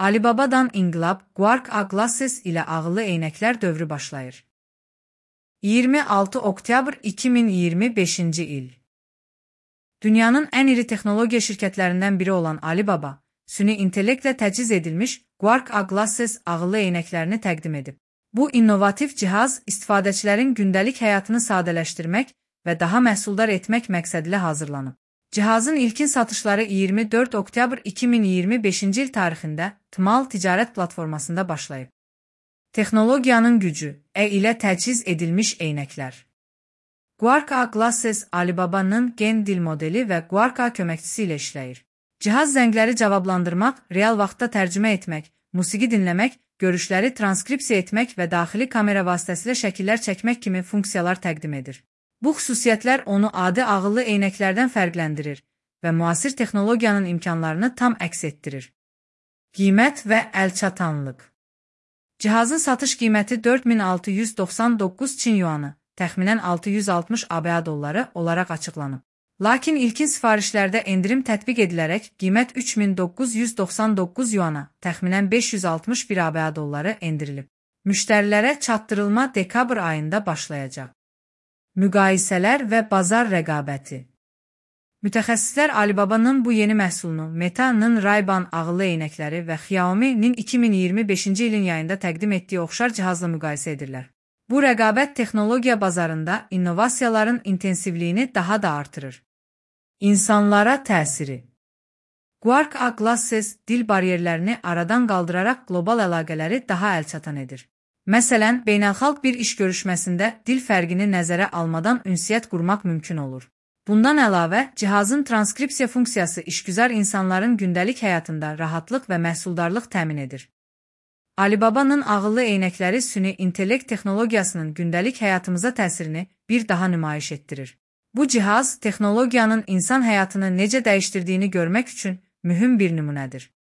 Alibabadan inqilab, Quark Glasses ilə ağıllı eynəklər dövrü başlayır. 26 oktyabr 2025-ci il. Dünyanın ən iri texnologiya şirkətlərindən biri olan Alibaba, süni intellektlə təchiz edilmiş Quark Glasses ağıllı eynəklərini təqdim edib. Bu innovativ cihaz istifadəçilərin gündəlik həyatını sadələşdirmək və daha məhsuldar etmək məqsədilə hazırlanıb. Cihazın ilkin satışları 24 oktyabr 2025-ci il tarixində TMAL ticarət platformasında başlayıb. Texnologiyanın gücü, ilə təchiz edilmiş eynəklər. Quark Glasses Alibabanın gen dil modeli və Quark köməkçisi ilə işləyir. Cihaz zəngləri cavablandırmaq, real vaxtda tərcümə etmək, musiqi dinləmək, görüşləri transkripsiya etmək və daxili kamera vasitəsilə şəkillər çəkmək kimi funksiyalar təqdim edir. Bu xüsusiyyətlər onu adi ağıllı eynəklərdən fərqləndirir və müasir texnologiyanın imkanlarını tam əks etdirir. Qiymət və əlçatanlıq. Cihazın satış qiyməti 4699 Çin yuanı, təxminən 660 ABA dolları olaraq açıqlanıb. Lakin ilkin sifarişlərdə endirim tətbiq edilərək qiymət 3999 yuana, təxminən 561 ABA dolları endirilib. Müştərilərə çatdırılma dekabr ayında başlayacaq. Müqayisələr və bazar rəqabəti. Mütəxəssislər Alibabanın bu yeni məhsulunu Meta'nın Ray-Ban ağıllı eynəkləri və Xiaomi'nin 2025-ci ilin yayında təqdim etdiyi oxşar cihazla müqayisə edirlər. Bu rəqabət texnologiya bazarında innovasiyaların intensivliyini daha da artırır. İnsanlara təsiri. Quark Glasses dil bariyerlərini aradan qaldıraraq qlobal əlaqələri daha əlçatan edir. Məsələn, beynəlxalq bir iş görüşməsində dil fərqini nəzərə almadan ünsiyyət qurmaq mümkün olur. Bundan əlavə, cihazın transkripsiya funksiyası işgüzar insanların gündəlik həyatında rahatlıq və məhsuldarlıq təmin edir. Alibabanın ağıllı eynəkləri süni intellekt texnologiyasının gündəlik həyatımıza təsirini bir daha nümayiş etdirir. Bu cihaz, texnologiyanın insan həyatını necə dəyişdirdiyini görmək üçün mühüm bir nümunədir.